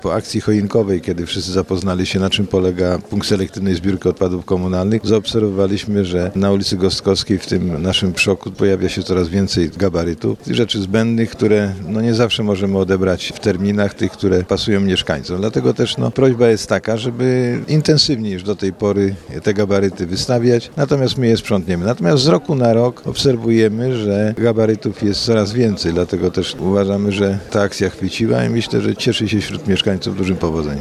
Po akcji choinkowej, kiedy wszyscy zapoznali się, na czym polega punkt selektywnej zbiórki odpadów komunalnych, zaobserwowaliśmy, że na ulicy Gostkowskiej, w tym naszym przoku, pojawia się coraz więcej gabarytów, tych rzeczy zbędnych, które nie zawsze możemy odebrać w terminach tych, które pasują mieszkańcom. Dlatego też prośba jest taka, żeby intensywniej niż do tej pory te gabaryty wystawiać, natomiast my je sprzątniemy. Natomiast z roku na rok obserwujemy, że gabarytów jest coraz więcej, dlatego też uważamy, że ta akcja chwyciła i myślę, że cieszy się wśród mieszkańców dużym powodzeniem.